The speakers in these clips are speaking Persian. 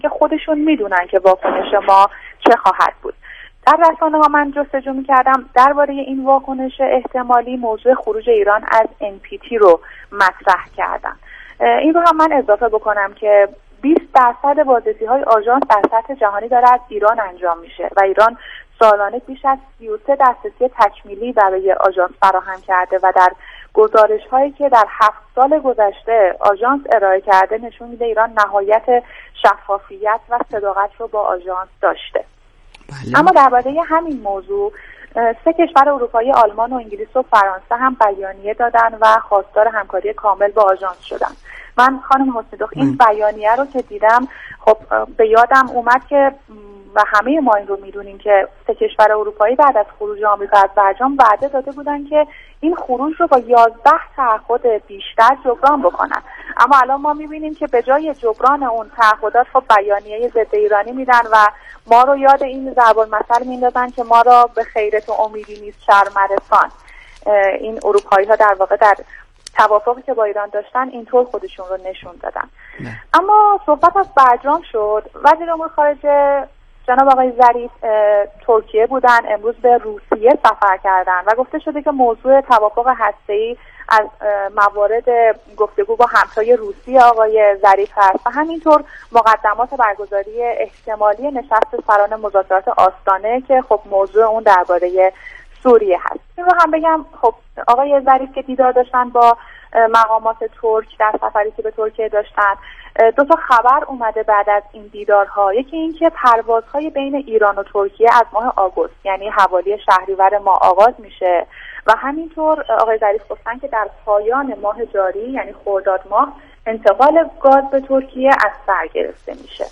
که خودشون میدونن که واکنش ما چه خواهد بود. در رسانه‌ها من جستجو می‌کردم درباره این واکنش احتمالی، موضوع خروج ایران از NPT رو مطرح کردم. این رو هم من اضافه بکنم که 20% بازرسی‌های آژانس در سطح جهانی داره از ایران انجام میشه و ایران سالانه بیش از 33 دسترسی تکمیلی برای آژانس فراهم کرده و در گزارش‌هایی که در 7 سال گذشته آژانس ارائه کرده نشون میده ایران نهایت شفافیت و صداقت رو با آژانس داشته. بله. اما درباره همین موضوع 3 کشور اروپایی، آلمان و انگلیس و فرانسه هم بیانیه دادن و خواستار همکاری کامل با آژانس شدن. من خانم حسنی دخت این بیانیه رو که دیدم خب به یادم اومد که و همه ما این رو میدونیم که 3 کشور اروپایی بعد از خروج آمریکا از برجام وعده داده بودن که این خروج رو با 11 تعهد بیشتر جبران بکنن. اما الان ما میبینیم که به جای جبران اون تعهدات خب بیانیه ضد ایرانی میدن و ما رو یاد این ضرب المثل میندازن که ما را به خیرت و امیدی نیست شرمرسان. این اروپایی ها در واقع در توافقی که با ایران داشتن اینطور خودشون رو نشون دادن. اما صحبت از برجام شد. وزیر امور خارجه جناب آقای ظریف ترکیه بودن، امروز به روسیه سفر کردن و گفته شده که موضوع توافق هسته‌ای از موارد گفتگو با همتای روسی آقای ظریف هست و همینطور مقدمات برگزاری احتمالی نشست سران مذاکرات آستانه که خب موضوع اون درباره سوریه هست. این رو هم بگم خب آقای ظریف که دیدار داشتن با مقامات ترک در سفری که به ترکیه داشتن، 2 تا خبر اومده بعد از این دیدارها. یکی این که پروازهای بین ایران و ترکیه از ماه آگوست یعنی حوالی شهریور ما آغاز میشه و همینطور آقای ظریف گفتن که در پایان ماه جاری یعنی خرداد ماه انتقال گاز به ترکیه از سر گرفته میشه.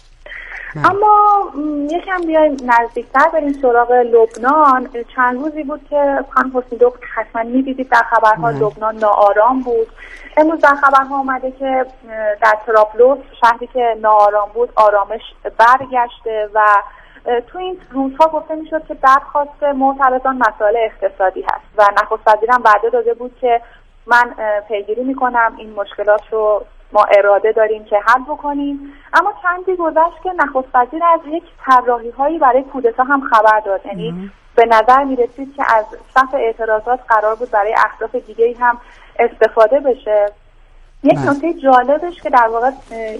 اما یکم بیایم نزدیکتر بریم سراغ لبنان. چند روزی بود که خانم حسنی دخت حتما می‌دیدید در خبرها لبنان ناآرام بود. امروز در خبرها اومده که در طرابلس شهری که ناآرام بود آرامش برگشته و تو این روزها گفته میشد که درخواست معترضان مسائل اقتصادی هست و نخست وزیرم وعده داده بود که من پیگیری میکنم این مشکلات رو ما اراده داریم که حل بکنیم. اما چندی گذشت که نخست وزیر از یک طراحی‌هایی برای کودتا هم خبر داد. یعنی به نظر می‌رسید که از صف اعتراضات قرار بود برای اهداف دیگه‌ای هم استفاده بشه. یک نکته جالبش که در واقع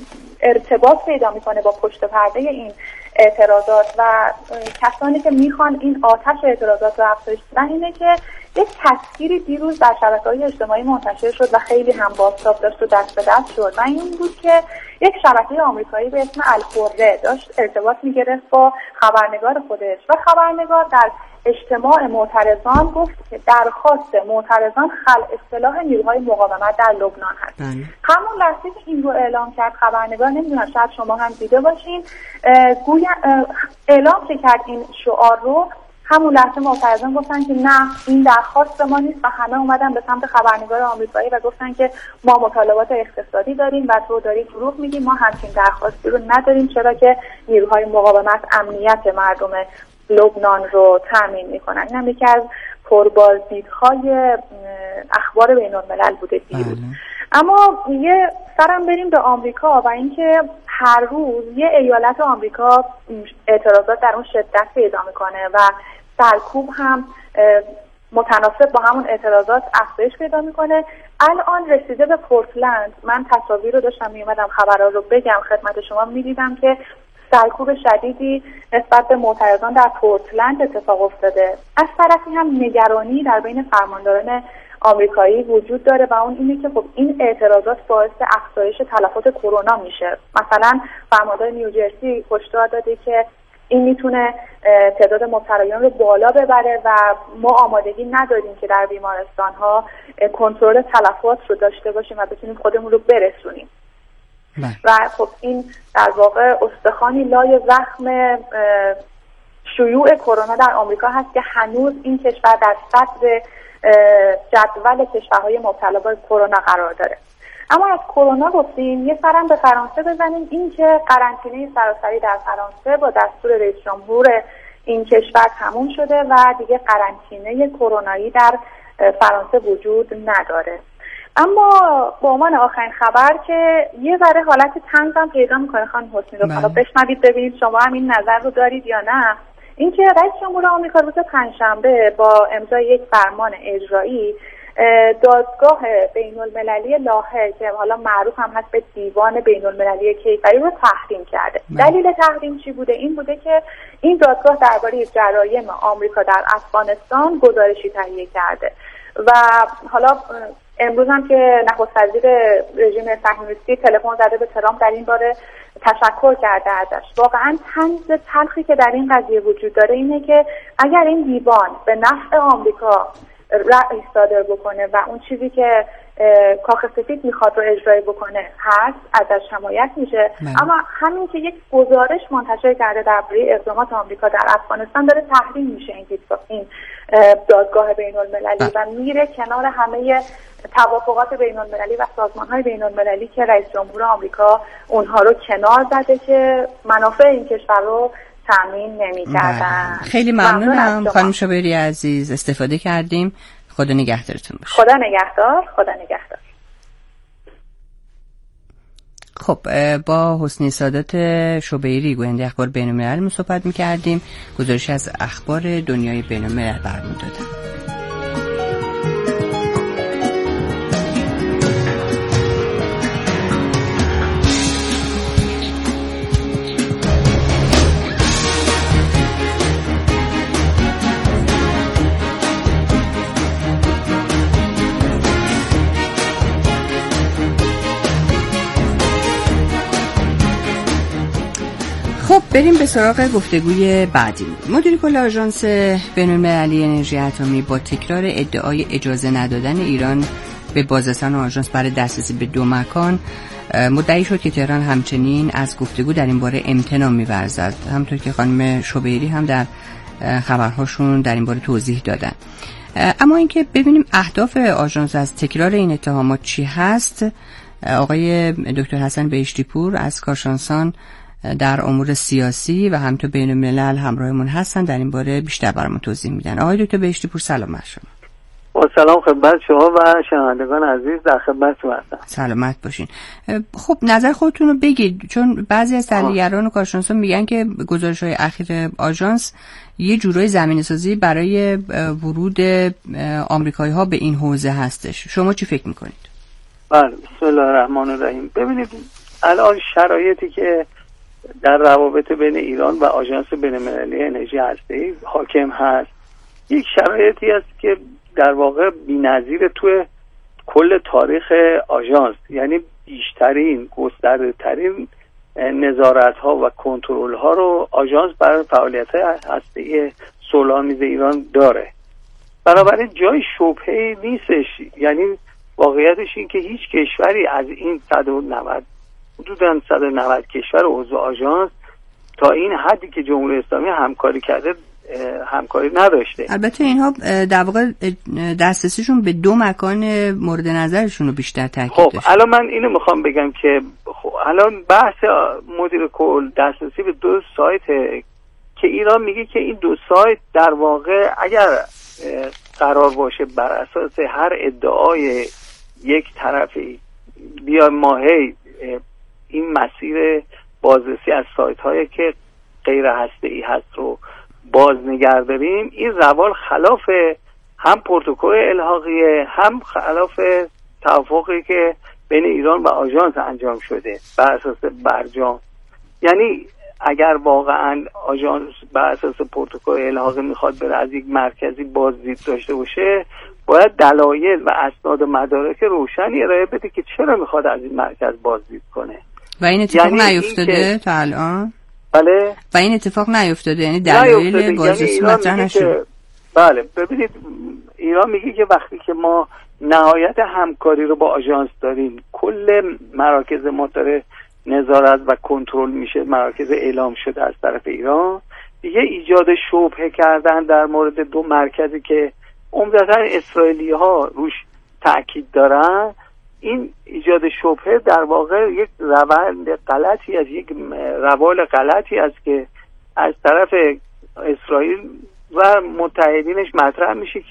ارتباط پیدا میکنه با پشت پرده این اعتراضات و کسانی که میخوان این آتش اعتراضات رو افزایش بدن اینه که یک تصویری دیروز در شبکه‌های اجتماعی منتشر شد و خیلی هم بازتاب داشت و دست به دست شد و این بود که یک شبکه آمریکایی به اسم الخره داشت ارتباط میگرفت با خبرنگار خودش و خبرنگار در اجتماع معترضان گفت که درخواست معترضان خلع سلاح نیروهای مقاومت در لبنان هست. همون لحظه که این رو اعلام کرد خبرنگار، نمیدونم شاید شما هم دیده باشین، گویا اعلام کرد این شعار رو، همون لحظه معترضان گفتن که نه این درخواست ما نیست و همه اومدن به سمت خبرنگار آمریکایی و گفتن که ما مطالبات اقتصادی داریم و تو داری دروغ میگی، ما همچین درخواستی رو نداریم، چرا که نیروهای مقاومت امنیت مردم لبنان رو تامین میکنن. این هم یکی از پربازدیدهای اخبار بین الملل بوده دیروز. اما یه سرم بریم به آمریکا و اینکه هر روز یه ایالت آمریکا اعتراضات در اون شدت پیدا میکنه و سرکوب هم متناسب با همون اعتراضات افزایش پیدا میکنه. الان رسیده به پورتلند. من تصاویر رو داشتم میومدم خبرها رو بگم خدمت شما، میدیدم که سرکوب شدیدی نسبت به معترضان در پورتلند اتفاق افتاده. از طرفی هم نگرانی در بین فرمانداران آمریکایی وجود داره و اون اینه که خب این اعتراضات باعث افزایش تلفات کرونا میشه. مثلا فرماندار نیوجرسی هشدار داده که این میتونه تعداد مبتلایان رو بالا ببره و ما آمادگی نداریم که در بیمارستان‌ها کنترل تلفات رو داشته باشیم و بتونیم خودمون رو برسونیم. و خب این در واقع استخوانی لای زخم شیوع کرونا در آمریکا هست که هنوز این کشور در صدر جدول کشورهای مبتلا به کرونا قرار داره. اما از کرونا گفتیم، یه سرم به فرانسه بزنیم. این که قرنطینه سراسری در فرانسه با دستور رئیس جمهور این کشور تموم شده و دیگه قرنطینه کرونایی در فرانسه وجود نداره. اما به عنوان آخرین خبر که یه ذره حالت طنزم پیدا میکنه خانم حسنی رو، حالا بشنوید ببینید شما هم این نظر رو دارید یا نه. اینکه رئیس جمهور آمریکا روز پنجشنبه با امضای یک فرمان اجرایی دادگاه بین‌المللی لاهه که حالا معروف هم هست به دیوان بین‌المللی کیفری رو تحریم کرده. دلیل تحریم چی بوده؟ این بوده که این دادگاه درباره جرایم آمریکا در افغانستان گزارشی تهیه کرده و حالا امروز هم که نخست وزیر رژیم صهیونیستی تلفن زده به ترامپ در این باره تشکر کرده ازش. واقعا طنز تلخی که در این قضیه وجود داره اینه که اگر این دیوان به نفع آمریکا رأی صادر بکنه و اون چیزی که کاخ سفید میخواد رو اجرایی بکنه هست، ازش حمایت میشه. اما همین که یک گزارش منتشر کرده درباره اقدامات آمریکا در افغانستان داره تحریم میشه این دادگاه بین‌المللی و میره کنار همه توافقات بین‌المللی و سازمان‌های بین‌المللی که رئیس جمهور آمریکا اونها رو کنار زده که منافع این کشور رو تامین نمی‌کردن. خیلی ممنونم خانم شوبیری عزیز، استفاده کردیم. خدا نگهدارتون باشه. خدا نگهدار. خدا نگهدار. خب با حسنی سادات شوبیری گوینده اخبار بین‌الملل صحبت می‌کردیم. گزارش از اخبار دنیای بین‌الملل برامون دادن. خب بریم به سراغ گفتگوی بعدی. مدیر کل آژانس بین‌المللی انرژی اتمی با تکرار ادعای اجازه ندادن ایران به بازرسان آژانس برای دسترسی به 2 مکان مدعی شد که تهران همچنین از گفتگو در این باره امتناع می‌ورزد. همونطور که خانم شوبیری هم در خبرهاشون در این باره توضیح دادن. اما اینکه ببینیم اهداف آژانس از تکرار این اتهامات چی هست، آقای دکتر حسن بهشتی‌پور از کارشناسان در امور سیاسی و همینطور بین الملل همراهمون هستن، در این باره بیشتر برامون توضیح میدن. آقای دکتر بهشتی‌پور سلام بر شما. با سلام خدمت شما و شنوندگان عزیز، در خدمتتون هستم. سلامت باشین. خب نظر خودتون رو بگید، چون بعضی از تحلیلگران و کارشناسان میگن که گزارش‌های اخیر آژانس یه جورای زمینه‌سازی برای ورود آمریکایی‌ها به این حوزه هستش. شما چی فکر می‌کنید؟ بله، بسم الله الرحمن الرحیم. ببینید الان شرایطی که در روابط بین ایران و آژانس بین‌المللی انرژی هسته‌ای حاکم هست، یک شرایطی است که در واقع بی‌نظیر توی کل تاریخ آژانس، یعنی بیشترین گسترده‌ترین نظارت‌ها و کنترل‌ها رو آژانس برای فعالیت‌های هسته‌ای صلح‌آمیز ایران داره. بنابراین جای شبهه‌ای نیستش. یعنی واقعیتش این که هیچ کشوری از این حدوداً 190 کشور عضو آژانس تا این حدی که جمهوری اسلامی همکاری کرده همکاری نداشته. البته اینها در واقع دسترسیشون به 2 مکان مورد نظرشون رو بیشتر تاکید داشت. الان من اینو میخوام بگم که الان بحث مدیر کل دسترسی به 2 سایت که ایران میگه که این 2 سایت در واقع اگر قرار باشه بر اساس هر ادعای یک طرفی بیا ماهی این مسیر بازرسی از سایت هایی که غیر هسته‌ای هست رو باز نگه داریم، این روال خلاف هم پروتکل الحاقیه، هم خلاف توافقی که بین ایران و آژانس انجام شده بر اساس برجام. یعنی اگر واقعا آژانس بر اساس پروتکل الحاقی میخواد بره از یک مرکزی بازدید داشته باشه، باید دلایل و اسناد و مدارک روشنی ارائه بده که چرا میخواد از این مرکز بازدید کنه. و این اتفاق نیفتاده تا الان؟ بله. و این اتفاق نیفتاده، یعنی دلایل بازرسی مطرح نشده. بله، ببینید ایران میگه که وقتی که ما نهایت همکاری رو با آژانس داریم، کل مراکز ما داره نظارت و کنترل میشه، مراکز اعلام شده از طرف ایران، دیگه ایجاد شبهه کردن در مورد 2 مرکزی که عمدتاً اسرائیلی ها روش تأکید دارن، این ایجاد شبهه در واقع یک روند غلطی از یک روال غلطی است که از طرف اسرائیل و متحدینش مطرح میشه که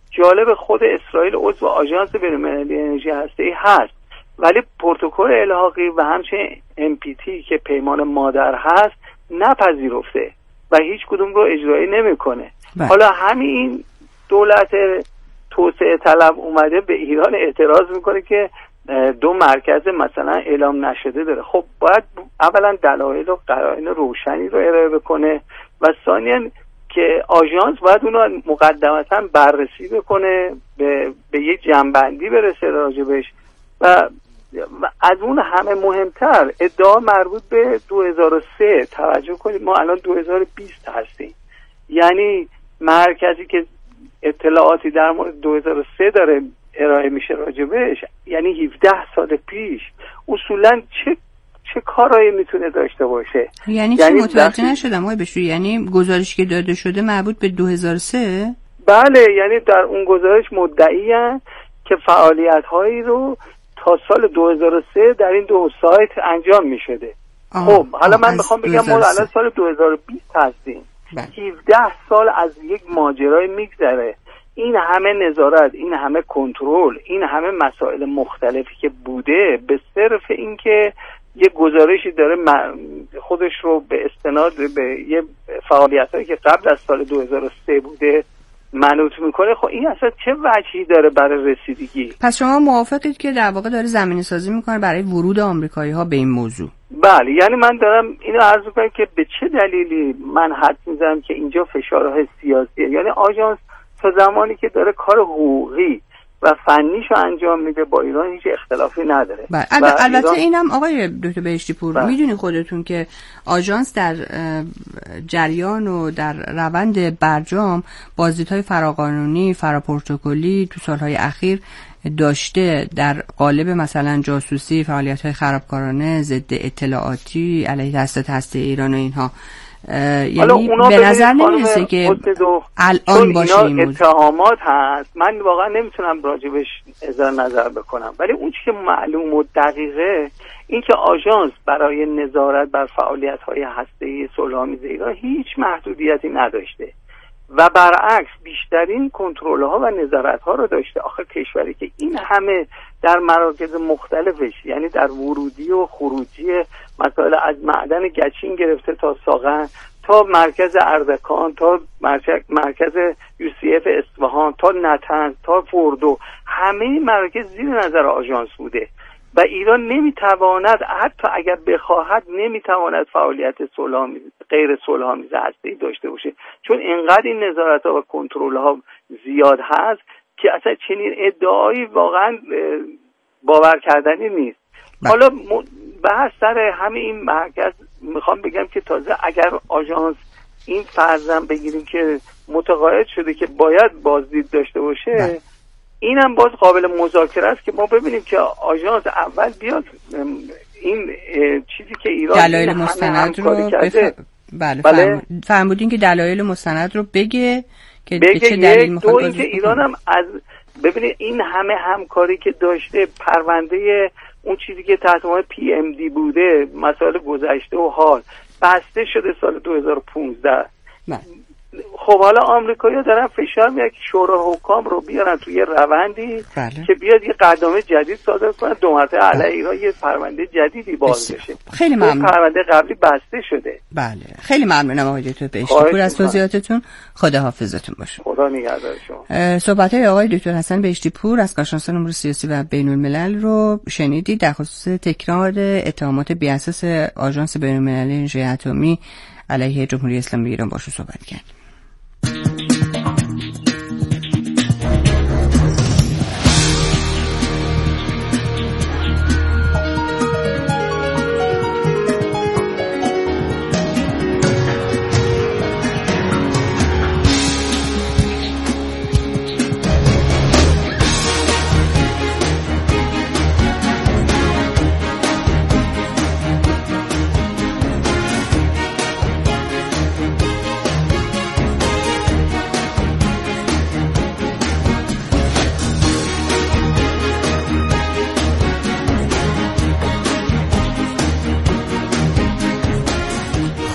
جالب خود اسرائیل عضو آژانس بین‌المللی انرژی هسته‌ای هست، ولی پروتکل الحاقی و همچنین NPT که پیمان مادر هست نپذیرفته و هیچ کدوم رو اجرایی نمیکنه. حالا همین دولت توسعه طلب اومده به ایران اعتراض میکنه که 2 مرکز مثلا اعلام نشده داره. خب باید اولا دلایل و قرائن روشنی رو ارائه بکنه و ثانیاً که آژانس باید اونو مقدمتا بررسی بکنه، به یه جنبندی برسه راجبش و از اون همه مهمتر ادعا مربوط به 2003. توجه کنید ما الان 2020 هستیم، یعنی مرکزی که اطلاعاتی در مورد 2003 داره ارائه میشه راجبش، یعنی 17 سال پیش اصولا چه کارایی میتونه داشته باشه؟ یعنی چی؟ متوجه نشدم آقای بشوری. یعنی گزارشی که داده شده مربوط به 2003؟ بله، یعنی در اون گزارش مدعی‌اند که فعالیت‌هایی رو تا سال 2003 در این 2 سایت انجام می‌شده. خب حالا من میخوام بگم ما الان سال 2020 هستیم. 17 سال از یک ماجرای میگذره. این همه نظارت، این همه کنترل، این همه مسائل مختلفی که بوده به صرف اینکه یه گزارشی داره خودش رو به استناد به یه فعالیتایی که قبل از سال 2003 بوده منوط میکنه. خب این اصلا چه وجهی داره برای رسیدگی؟ پس شما موافقید که در واقع داره زمینه سازی میکنه برای ورود آمریکایی ها به این موضوع؟ بله، یعنی من دارم اینو عرض میکنم که به چه دلیلی من حد میزنم که اینجا فشارهای سیاسیه. یعنی آژانس تا زمانی که داره کار حقوقی و فنیشو انجام میده با ایران هیچ اختلافی نداره. البته اینم آقای دکتر بهشتی پور میدونین خودتون که آژانس در جریان و در روند برجام بازدیدهای فراقانونی فراپروتکلی تو سالهای اخیر داشته در قالب مثلا جاسوسی، فعالیت‌های خرابکارانه، ضد اطلاعاتی علیه دستگاه هسته ایران و اینها. یعنی به نظر نمیرسه که الان باشه این موضوع. اتهامات هست، من واقعا نمیتونم راجبش اظهار نظر بکنم، ولی اون چیزی که معلوم و دقیقه این که آژانس برای نظارت بر فعالیت‌های هسته‌ای صلح‌آمیز ایران هیچ محدودیتی نداشته و برعکس بیشترین کنترل‌ها و نظارت‌ها رو داشته. آخه کشوری که این همه در مراکز مختلفش، یعنی در ورودی و خروجی مسائل از معدن گچین گرفته تا ساغر، تا مرکز اردکان، تا مرکز UCF اصفهان، تا نطنز، تا فردو، همه مراکز زیر نظر آژانس بوده و ایران نمیتواند، حتی اگر بخواهد نمیتواند فعالیت غیر صلح‌آمیز هسته‌ای داشته باشه، چون اینقدر این نظارت‌ها و کنترل‌ها زیاد هست که اصلا چنین ادعایی واقعا باور کردنی نیست. حالا بحث سر همه این مرکز میخوام بگم که تازه اگر آژانس این فرضاً بگیریم که متقاعد شده که باید بازدید داشته باشه، اینم باز قابل مذاکره است که ما ببینیم که آژانس اول بیاد این چیزی که ایران دلایل مستند رو بله فرمودین که دلایل مستند رو بگه که چه دلیل میخواد اینکه ایران هم از ببینید این همه همکاری که داشته، پرونده اون چیزی که تحت عنوان PMD بوده، مسائل گذشته و حال بسته شده سال 2015. خب حالا آمریکایی‌ها دارن فشار میارن که شورای حکام رو بیارن توی روندی که بیاد یه قدامه جدید صادر کنن، 2 مرتبه علیه ایران یه پرونده جدیدی باز بشه. خیلی ممنون. پرونده قبلی بسته شده. بله خیلی ممنونم آقای دکتر بهشتی پور از توضیحاتتون. خدا حافظتون باشه. خدا نگهدار شما. صحبت‌های آقای دکتر حسن بهشتی پور از کارشناس امور سیاسی و بین‌الملل رو شنیدید در خصوص تکرار اتهامات بی‌اساس آژانس بین‌المللی انرژی اتمی علیه جمهوری اسلامی ایران باشه صحبت کردیم.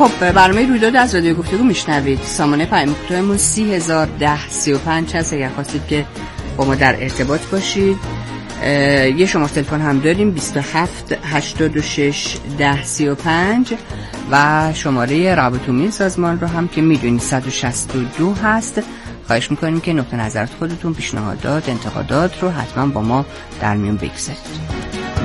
خب برنامه رویداد از رادیو گفتگو میشنوید. سامانه پیام کوتاهمون 301035 هست اگر خواستید که با ما در ارتباط باشید. یه شماره تلفن هم داریم 27 86 1035 و شماره رابط عمومی سازمان رو هم که میدونید 162 هست. خواهش میکنیم که نقطه نظرات خودتون، پیشنهادات، انتقادات رو حتما با ما در میون بگذارید.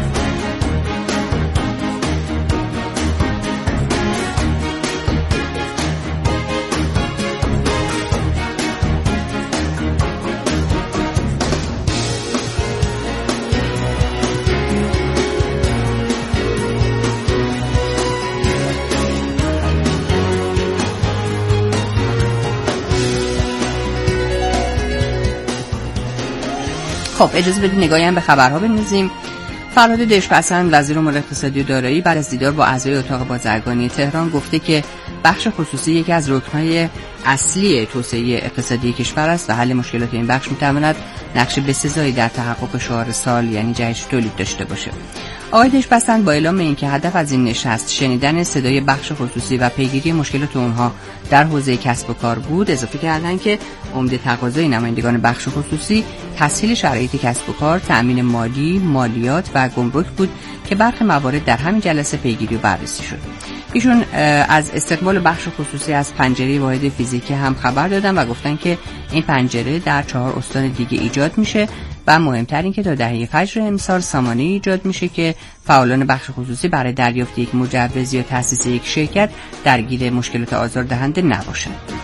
خب اجازه بدید نگاهی هم به خبرها بندازیم. فرهاد دژپسند وزیر امور اقتصادی و دارایی بعد از دیدار با اعضای اتاق بازرگانی تهران گفته که بخش خصوصی یکی از رکن‌های اصلی توسعه اقتصادی کشور است و حل مشکلات این بخش می‌تواند نقش بسزایی در تحقق شعار سال یعنی جهش تولید داشته باشه. آقای دژپسند با اعلام اینکه هدف از این نشست شنیدن صدای بخش خصوصی و پیگیری مشکلات اونها در حوزه کسب و کار بود، اضافه کردند که عمده تقاضای نمایندگان بخش خصوصی تسهیل شرایط کسب و کار، تأمین مالی، مالیات و گمرک بود که برخی موارد در همین جلسه پیگیری و بررسی شد. ایشون از استقبال بخش خصوصی از پنجره واحد فیزیکی هم خبر دادن و گفتن که این پنجره در 4 استان دیگه ایجاد میشه و مهمتر این که تا دهه فجر امسال سامانه ایجاد میشه که فعالان بخش خصوصی برای دریافت یک مجوز یا تأسیس یک شرکت درگیر مشکلات آزاردهنده نباشند.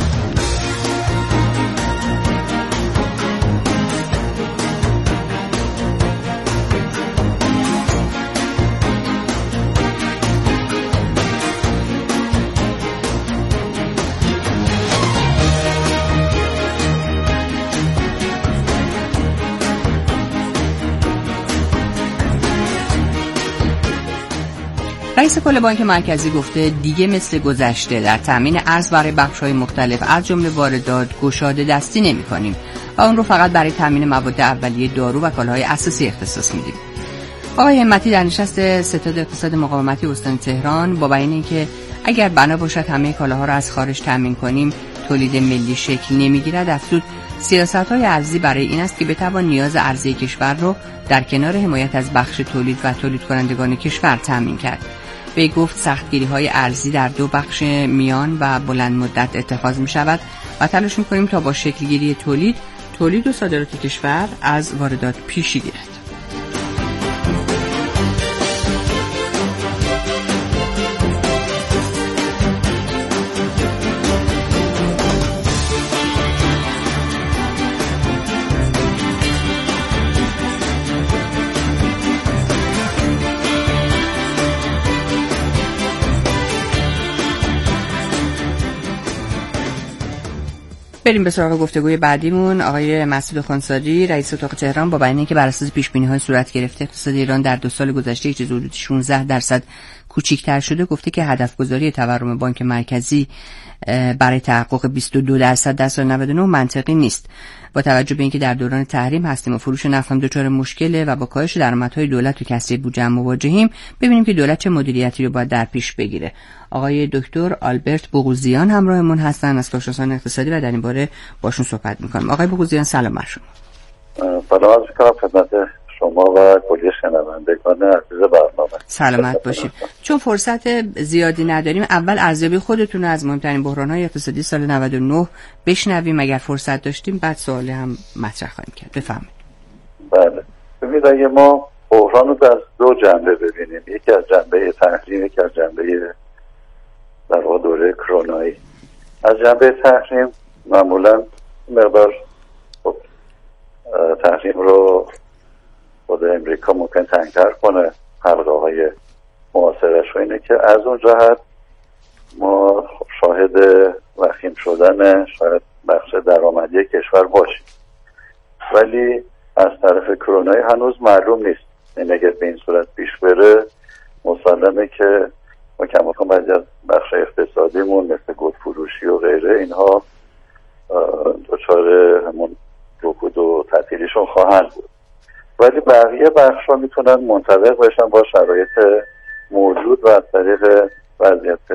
رئیس کل بانک مرکزی گفته دیگه مثل گذشته در تامین ارز برای بخش‌های مختلف از جمله واردات گشاده دستی نمی‌کنیم و اون رو فقط برای تامین مواد اولیه دارو و کالاهای اساسی اختصاص میدیم. آقای همتی در نشست ستاد اقتصاد مقاومتی استان تهران با بیان اینکه اگر بنا باشد همه کالاها رو از خارج تامین کنیم تولید ملی شکل نمی‌گیرد، افزود سیاست‌های ارزی برای این است که بتوان نیاز ارزی کشور رو در کنار حمایت از بخش تولید و تولید کنندگان کشور تامین کرد. به گفت سختگیری‌های ارزی در 2 بخش میان و بلند مدت اتخاذ می‌شود و تلاش می‌کنیم تا با شکل‌گیری تولید و صادرات کشور از واردات پیشی گیرد. بریم به سراغ گفتگوی بعدیمون. آقای مسعود خانساری رئیس اتاق تهران با بیان اینکه بر اساس پیش‌بینی‌های صورت گرفته اقتصاد ایران در 2 سال گذشته چیزی حدود 16% کوچکتر شده، گفته که هدفگذاری تورم بانک مرکزی برای تحقق 22% در سال 99 منطقی نیست. با توجه به اینکه در دوران تحریم هستیم و فروش نفت هم دچار مشکله و با کاهش درآمدهای دولت و کسری بودجه مواجهیم، ببینیم که دولت چه مدیریتی رو باید در پیش بگیره. آقای دکتر آلبرت بوغوزیان همراهمون هستن از کارشناسان اقتصادی و در این باره باشون صحبت می‌کنیم. آقای بوغوزیان سلام بر شما. سلام عرض می‌کنم خدمت شما و کلی شنوندگان عزیز برنامه. سلامت باشید. چون فرصت زیادی نداریم اول ارزیابی خودتون از مهمترین بحران‌های اقتصادی سال 99 بشنویم، اگر فرصت داشتیم بعد سوالی هم مطرح خواهیم کرد. بفرمایید. بله. ببینید اگه ما بحران رو از 2 جنبه ببینیم، یکی از جنبه تحریم، یکی از جنبه در واقع دوره کرونایی. از جنبه تحریم معمولا مقدار تحریم رو خود امریکا ممکن تنگ‌تر کنه حلقه های معاصرش و اینه که از اون جهت ما شاهد وخیم شدن شاید بخش درآمدی کشور باشیم، ولی از طرف کرونایی هنوز معلوم نیست. این اگر به این صورت پیش بره مسلمه که ما کماکان بعضی از بخش اقتصادیمون مثل گودفروشی و غیره اینها دچار همون رکود و تعطیلیشون خواهند بود، ولی بقیه بخش ها میتونن منطبق بشن با شرایط موجود و از طریق وضعیت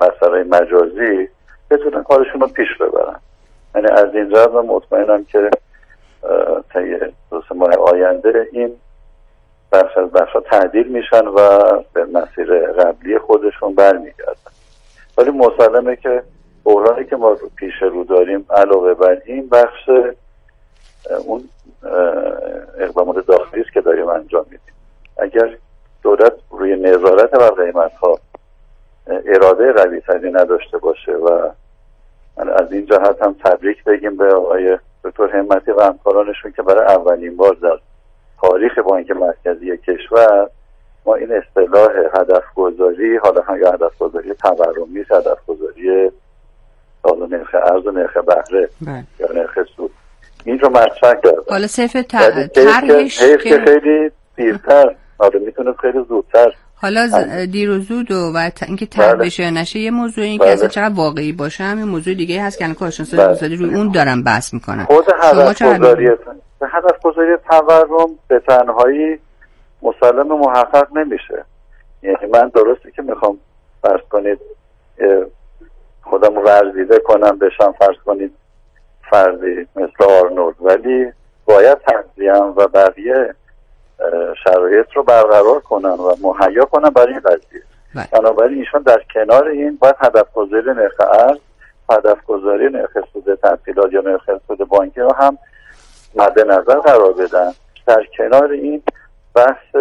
بسترهای مجازی بتونن کارشون رو پیش ببرن. یعنی از این جهت من مطمئنم که طی 2 ماه آینده این بخش از بخش‌ها تعدیل میشن و به مسیر قبلی خودشون برمیگردن. ولی مسلمه که بحرانی که ما پیش رو داریم علاوه بر این بخش اون اقدامات داخلی است که داریم انجام میدیم. اگر دولت روی نظارت بر قیمت‌ها اراده قوی‌تری نداشته باشه و از این جهت هم تبریک بگیم به آقای دکتر همتی و همکارانشون که برای اولین بار در تاریخ بانک مرکزی کشور ما این اصطلاح هدفگذاری، حالا هم یا هدفگذاری تورمی، هدفگذاری نرخ ارز و نرخ بهره یا نرخ سود، این رو مطرح کردن. حالا صرف طرحش که خیلی دیرتر، حالا میتونه خیلی زودتر، حالا دیر و زود و اینکه طرح بشه یا نشه یه موضوع، این که اصلا چقدر واقعی باشه همین موضوع دیگه هست که الان کارشناسای اقتصادی روی اون دارن بحث میکنن. خود هدفگذاری تورم به تنهایی مسلم محقق نمیشه. یعنی من درسته که میخوام فرض کنید خودم ورزیده کنم بشم فرض کنید فردی مثل آرنولد، ولی باید تغذیه‌ام و بقیه شرایط رو برقرار کنن و مهیا کنن برای این قضیه. بنابراین ایشون در کنار این باید هدفگذاری نرخ ارز، هدفگذاری نرخ سود تحصیلات یا نرخ سود بانکی رو هم مد نظر قرار بدن. در کنار این بحث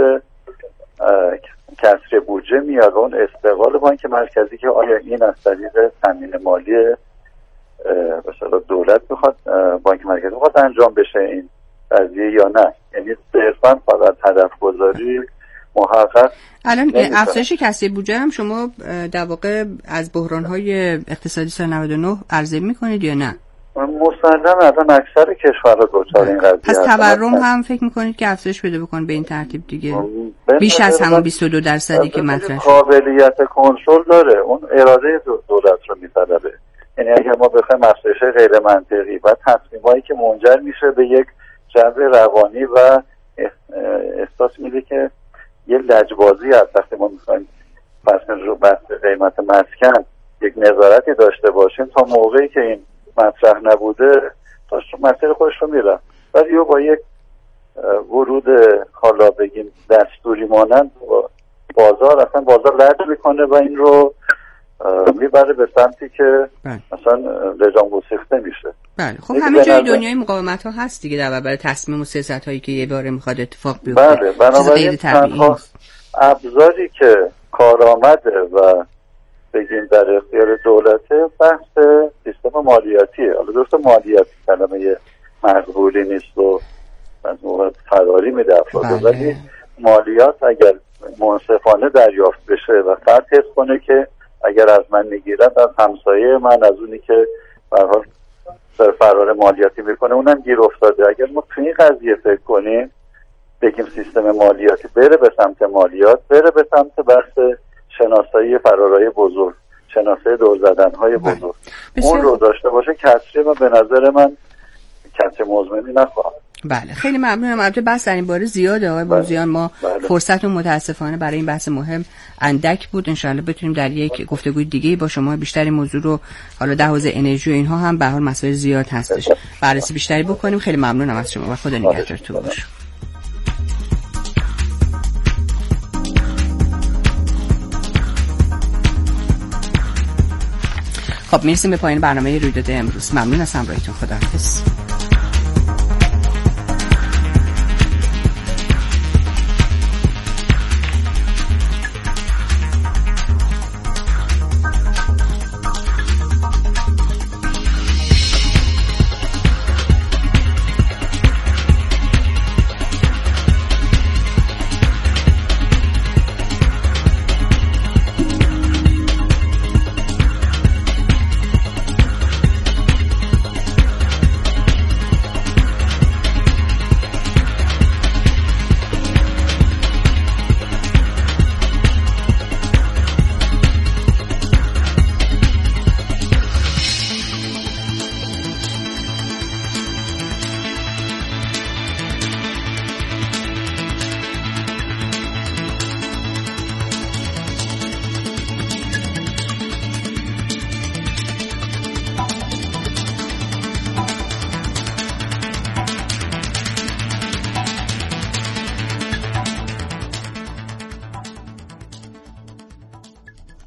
کسری بودجه میاد و اون استقلال بانک مرکزی که آیا این از طریق تامین مالی مثلا دولت بخواد، بانک مرکزی بخواد انجام بشه این قضیه یا نه. یعنی صرفا فقط هدفگذاری محقق الان افزایش کسری بودجه هم شما در واقع از بحران‌های اقتصادی سال 99 عرضه می‌کنید یا نه؟ مسلماً الان اکثر کشورها دچار این قضیه پس تورم هم فکر می‌کنید که افزایش پیدا بکنه به این ترتیب دیگه بیش از همون 22% که مطرح شد؟ قابلیت کنترل داره، اون اراده دولت رو می‌طلبه. یعنی اگر ما بخوایم افزایش غیر منطقی و تصمیمایی که منجر میشه به یک جو روانی و احساس میده که یه لجبازی هست، وقتی ما میخوایم فرض رو بحث قیمت مسکن یک نظارتی داشته باشیم تا موقعی که این مطرح نبوده تا مسیر خودش رو میرم، ولی با یک ورود حالا بگیم دستوری مانند بازار اصلا بازار لج میکنه و این رو میبره به سمتی که مثلا لجام گسیخته میشه. بله خب همه جای دنیای مقاومت ها هست دیگه در برابر تصمیم و سیاست هایی که یه باره میخواد اتفاق بیفته. بله بنابراین تنها ابزاری که کارآمده و بگیم در اختیار دولته بحث سیستم مالیاتیه. حالا درسته مالیات کلمه مقبولی نیست و از موقع فراری میده افراد، ولی مالیات اگر منصفانه دریافت بشه و فرد حس کنه که اگر از من میگیرن از همسایه من، از اونی که به هر حال فرار مالیاتی میکنه اونم گیر افتاده، اگر ما تو این قضیه فکر کنیم بگیم سیستم مالیاتی بره به سمت مالیات، بره به سمت بحث شناسایی فرارهای بزرگ، شناسایی دور زدنهای بزرگ، اون رو داشته باشه کسری من به نظر من کسری مزمنی نخواهم. بله خیلی ممنونم. البته بحث در این باره زیاده آقای بوزیان، ما فرصت متاسفانه برای این بحث مهم اندک بود. انشاءالله بتونیم در یک گفتگوی دیگه با شما بیشتری موضوع رو، حالا در حوزه انرژی و اینها هم به هر حال مسائل زیاد هستش، بررسی بیشتری بکنیم. خیلی ممنونم از شما و خدا نگهدارتون باشه. خب میرسیم به پایان برنامه رویداد امروز. ممنون از همراهیتون. خداحافظ.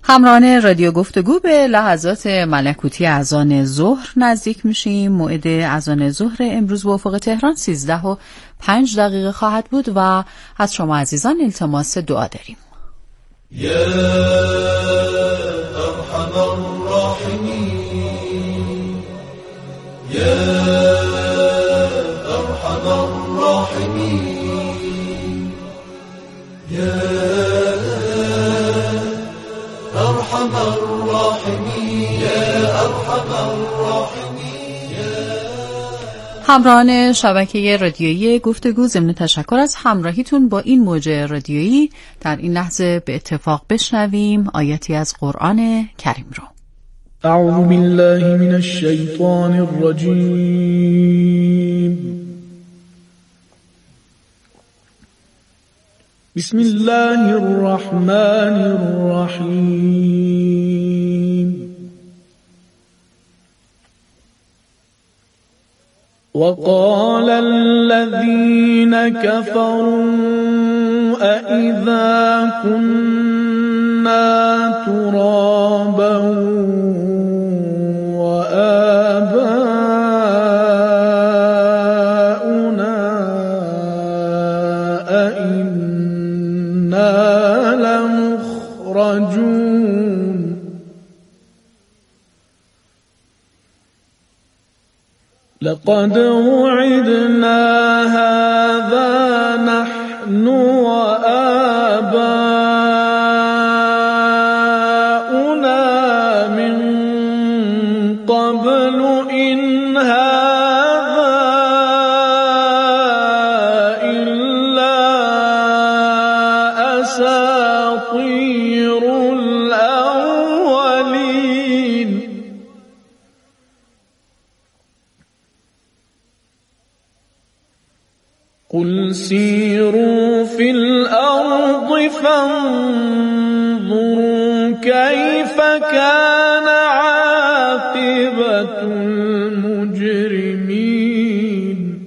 همراهان رادیو گفتگو، به لحظات ملکوتی اذان ظهر نزدیک میشیم. موعد اذان ظهر امروز به افق تهران 13:05 خواهد بود و از شما عزیزان التماس دعا داریم. یا ارحم الراحمین، یا ارحم الراحمین، یا ارحم الراحمین، یا ارحم الراحمین. همراهان شبکه رادیویی گفتگو، ضمن تشکر از همراهیتون با این موج رادیویی در این لحظه به اتفاق بشنویم آیاتی از قرآن کریم رو. اعوذ بالله من الشیطان الرجیم. بسم الله الرحمن الرحیم. وقال الذين كفروا أإذا كنا ترابا وآباؤنا أئنا لمخرجون. لقد وعدنا هذا نحن وآباؤنا من قبل إن هذا إلا أساطير الأولين. قل سيروا في الأرض فانظروا كيف كان عاقبة المجرمين.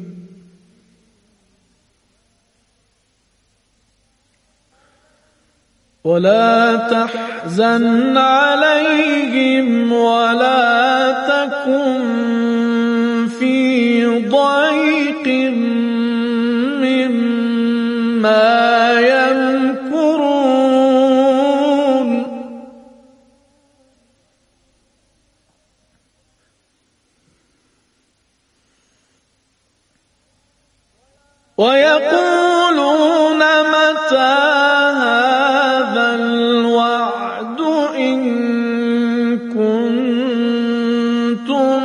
ولا تحزن عليهم ولا تكن في ضيق مما يمكرون. ويقولون متى هذا الوعد إن كنتم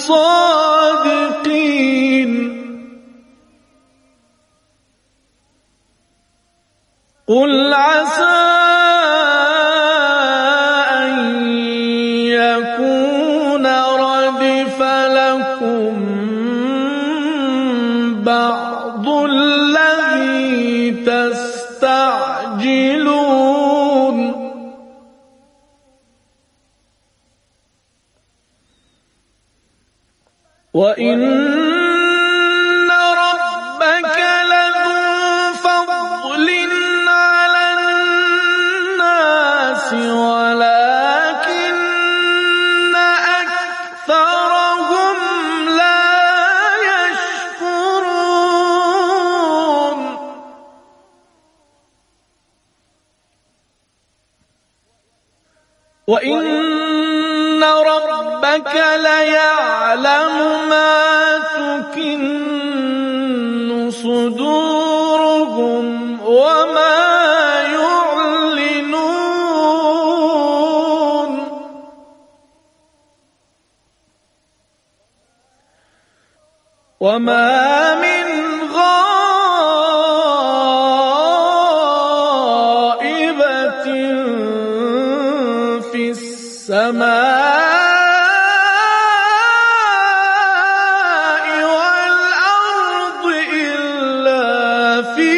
صادقين. قل عسى أن يكون ردف لكم بعض الذي تستعجلون. وإن ربك لذو فضل على الناس ولكن أكثرهم لا يشكرون. وإن ربك ليعلم ما تكن صدورهم وما يعلنون. وما من غائبة في السماء والأرض إلا في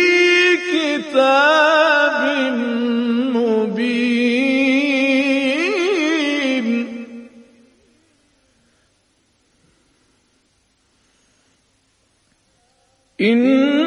كتاب مبين. إن